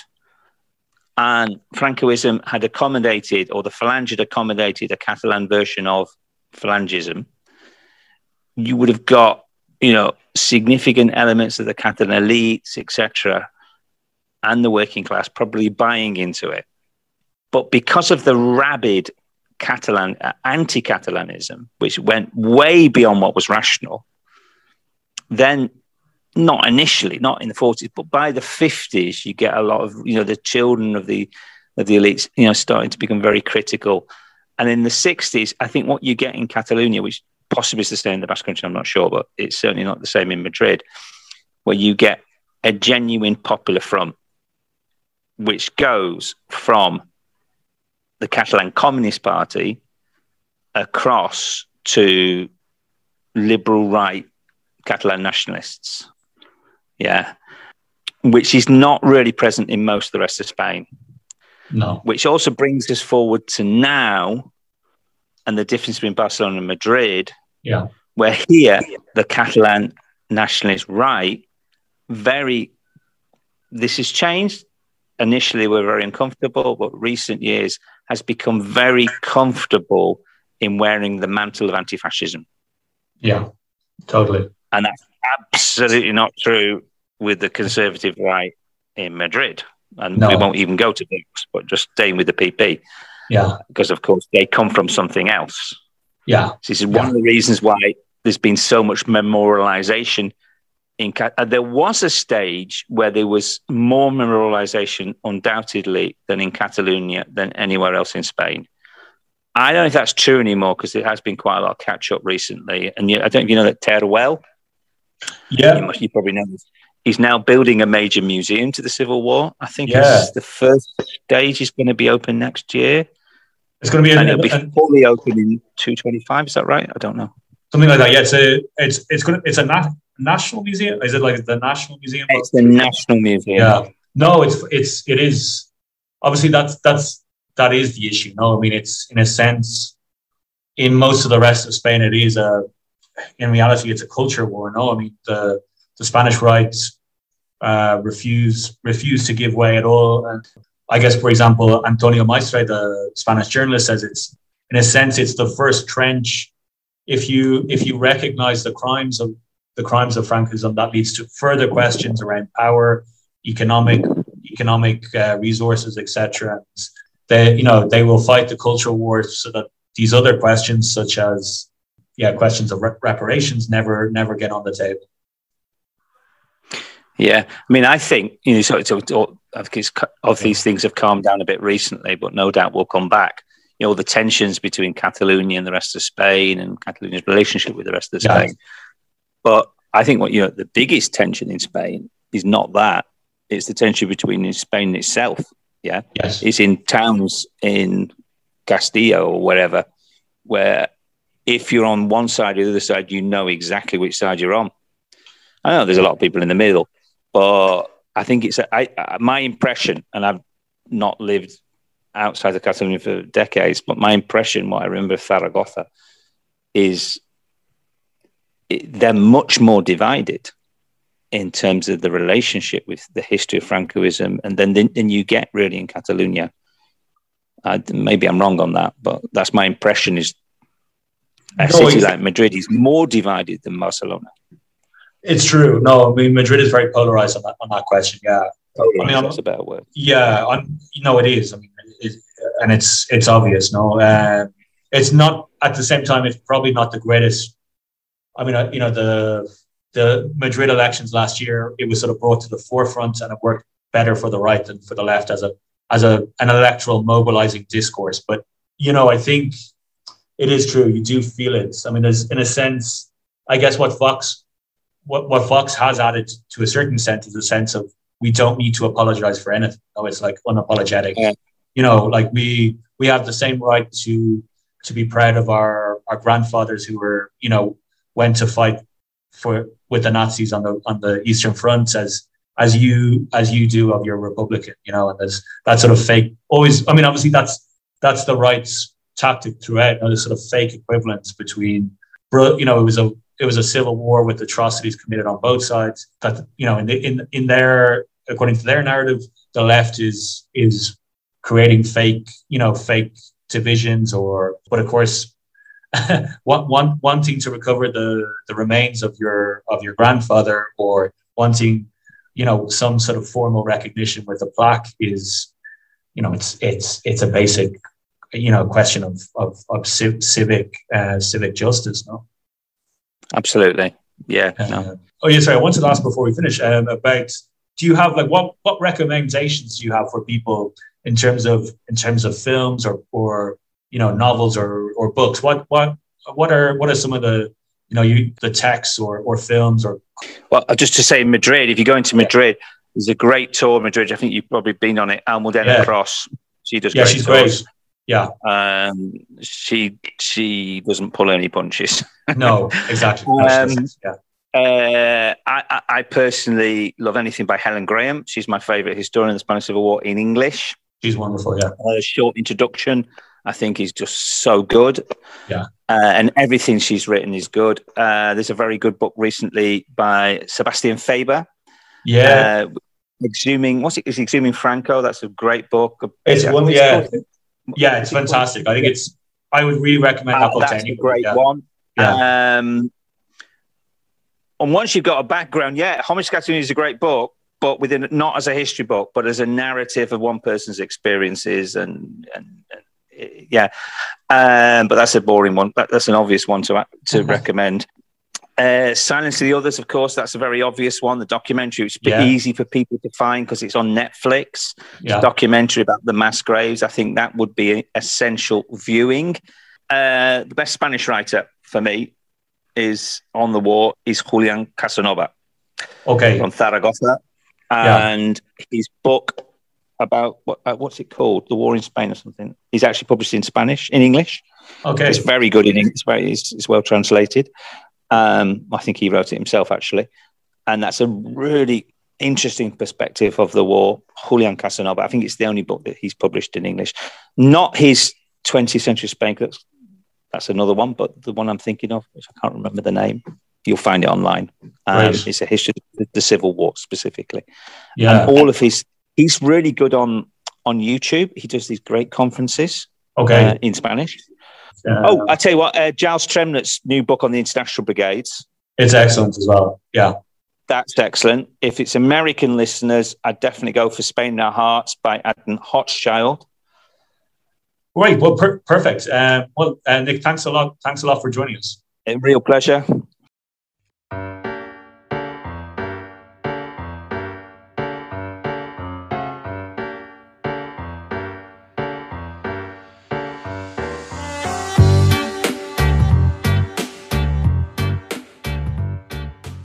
and Francoism had accommodated, or the Falange had accommodated a Catalan version of Falangism, you would have got, you know, significant elements of the Catalan elites, et cetera, and the working class probably buying into it. But because of the rabid Catalan uh, anti-Catalanism, which went way beyond what was rational, then not initially, not in the forties, but by the fifties, you get a lot of, you know, the children of the of the elites, you know, starting to become very critical. And in the sixties, I think what you get in Catalonia, which possibly is the same in the Basque Country, I'm not sure, but it's certainly not the same in Madrid, where you get a genuine popular front, which goes from the Catalan Communist Party across to liberal right Catalan nationalists. Yeah. Which is not really present in most of the rest of Spain. no. Which also brings us forward to now and the difference between Barcelona and Madrid, Yeah. where here the Catalan nationalist right, very, this has changed. Initially, we're very uncomfortable, but recent years has become very comfortable in wearing the mantle of anti-fascism. Yeah. Totally. And that's absolutely not true with the conservative right in Madrid. And No. we won't even go to Vox, but just staying with the P P. Yeah. Because, of course, they come from something else. Yeah. This is one Yeah. of the reasons why there's been so much memorialization. In Cat- uh, there was a stage where there was more memorialization, undoubtedly, than in Catalonia, than anywhere else in Spain. I don't know if that's true anymore because there has been quite a lot of catch up recently. And you, I don't know if you know that Teruel, Yeah. you, must, you probably know this. He's now building a major museum to the Civil War. I think Yeah. it's the first stage is going to be open next year. It's going to be, And a, it'll be a, fully open in two twenty-five. Is that right? I don't know. something like that. Yeah. It's a, it's, it's going to, it's a nat- national museum. Is it like the National Museum? It's the National Museum. Yeah. No, it's, it's, it is, obviously that's, that's, that is the issue. No, I mean, it's in a sense, in most of the rest of Spain, it is a, in reality, it's a culture war. No, I mean, the, the Spanish rights uh, refuse, refuse to give way at all. And I guess, for example, Antonio Maestre, the Spanish journalist, says it's, in a sense, it's the first trench. If you, if you recognize the crimes of, the crimes of Franquism, that leads to further questions around power, economic, economic uh, resources, et cetera. They, you know, they will fight the cultural wars so that these other questions, such as, yeah, questions of re- reparations, never, never get on the table. Yeah, I mean, I think you know, so, so, so of these things have calmed down a bit recently, but no doubt will come back. You know, the tensions between Catalonia and the rest of Spain, and Catalonia's relationship with the rest of Spain. Yeah. But I think what you know, the biggest tension in Spain is not that; it's the tension between Spain itself. Yeah, yes, it's in towns in Castilla or wherever, where if you're on one side or the other side, you know exactly which side you're on. I know there's a lot of people in the middle, but I think it's a, I, my impression, and I've not lived outside of Catalonia for decades, but my impression, what I remember of Zaragoza, is it, they're much more divided in terms of the relationship with the history of Francoism, and then than, than you get really in Catalonia. Uh, maybe I'm wrong on that, but that's my impression. Is a No, city like Madrid is more divided than Barcelona. It's true. No, I mean Madrid is very polarized on that on that question. Yeah, Oh, I mean, I'm, that's a better word. yeah, I'm, you know, it is. I mean, it, and it's it's obvious. No, uh, it's not at the same time. It's probably not the greatest. I mean, uh, you know, the the Madrid elections last year, it was sort of brought to the forefront, and it worked better for the right than for the left as a as a an electoral mobilizing discourse. But you know, I think it is true. You do feel it. I mean, there's in a sense, I guess what Vox what what Vox has added to a certain sense is a sense of we don't need to apologize for anything. No, it's like unapologetic. Yeah. You know, like we we have the same right to to be proud of our our grandfathers who were, you know, went to fight for with the Nazis on the on the Eastern Front as as you as you do of your Republican, you know, and there's that sort of fake always. I mean, obviously that's that's the right's tactic throughout. You know, this sort of fake equivalence between, you know, it was a it was a civil war with atrocities committed on both sides. That, you know, in the, in in their according to their narrative, the left is is creating fake, you know, fake divisions, or but of course, want, want, wanting to recover the the remains of your of your grandfather, or wanting, you know, some sort of formal recognition with a plaque is, you know, it's it's it's a basic, you know, question of of, of civic uh, civic justice, no? Absolutely, yeah. Uh, no. Oh yeah, sorry. I wanted to ask before we finish um, about. Do you have like what what recommendations do you have for people in terms of in terms of films or or you know novels or or books? What what what are what are some of the you know you the texts or or films or? Well, just to say, Madrid. If you're going to Madrid, there's a great tour of Madrid. I think you've probably been on it. Almudena Yeah. Cross. She does. Yeah, great she's tours. great. Yeah. Um, she she doesn't pull any punches. No, exactly. No, she Um, doesn't. Yeah. Uh, I, I, I personally love anything by Helen Graham. She's my favourite historian of the Spanish Civil War in English. She's wonderful. Yeah. Her short introduction, I think, is just so good. Yeah. Uh, and everything she's written is good. Uh, there's a very good book recently by Sebastian Faber. Yeah. Uh, Exhuming, what's it? Is Exhuming Franco? That's a great book. It's Yeah, one. what's Yeah. it called? Yeah. It's fantastic. I think it's. I would really recommend Uh, that book to that's a anybody. great Yeah. one. Yeah. Um, and once you've got a background, yeah, Homage to Catalonia is a great book, but within not as a history book, but as a narrative of one person's experiences, and and, and yeah. Um, but that's a boring one. That, that's an obvious one to to recommend. Uh, Silence of the Others, of course, that's a very obvious one. The documentary, it's a bit Yeah. easy for people to find because it's on Netflix. It's Yeah. a documentary about the mass graves. I think that would be essential viewing. Uh, the best Spanish writer for me is on the war is Julian Casanova Okay. from Zaragoza, Yeah. and his book about what uh, what's it called, The War in Spain or something. He's actually published in Spanish, in English. Okay. It's very good in English. It's very it's, it's well translated. Um, I think he wrote it himself actually, and that's a really interesting perspective of the war. Julian Casanova. I think it's the only book that he's published in English. Not his twentieth century Spain. That's, that's another one, but the one I'm thinking of, which I can't remember the name, you'll find it online. Um, Right. It's a history of the Civil War specifically. Yeah. And all of his, he's really good on on YouTube. He does these great conferences Okay. uh, in Spanish. Uh, Oh, I tell you what, uh, Giles Tremnett's new book on the International Brigades. it's excellent as well. Yeah. That's excellent. If it's American listeners, I'd definitely go for Spain in Our Hearts by Adam Hochschild. Great. Well, per- perfect. Um, well, uh, Nick, thanks a lot. Thanks a lot for joining us. A real pleasure.